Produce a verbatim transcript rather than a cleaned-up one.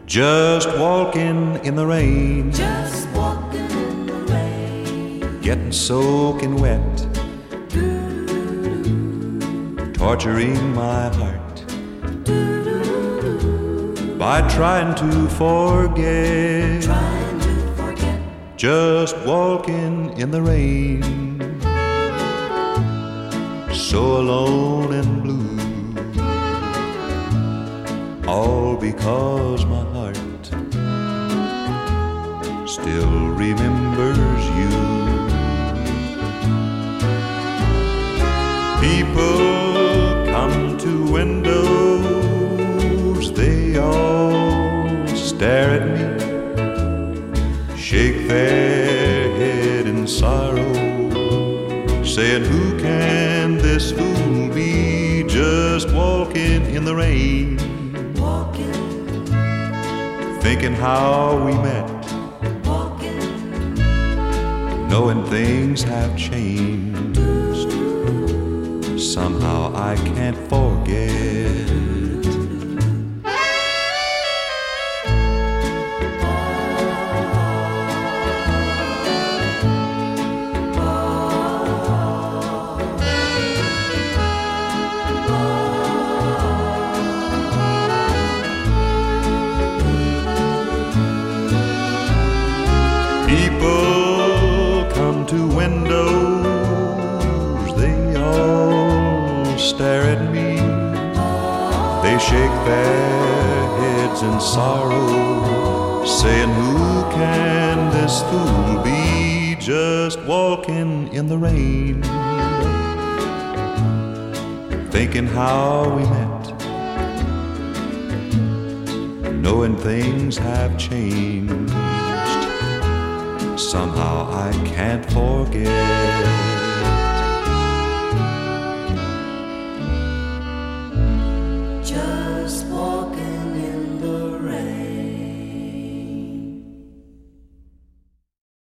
Just walking in the rain, just walking in the rain, getting soaking wet, torturing my heart by trying to forget, trying to forget. just walking in the rain, so alone and blue, all because my heart still remembers you. People come to windows, they all stare at me, shake their head in sorrow, saying, who can this fool be, just walking in the rain, Walking, thinking how we met, walking, knowing things have changed. Somehow I can't forget. People come to windows, they all stare at me, they shake their heads in sorrow, saying, who can this fool be, just walking in the rain, thinking how we met, knowing things have changed. Somehow I can't forget. just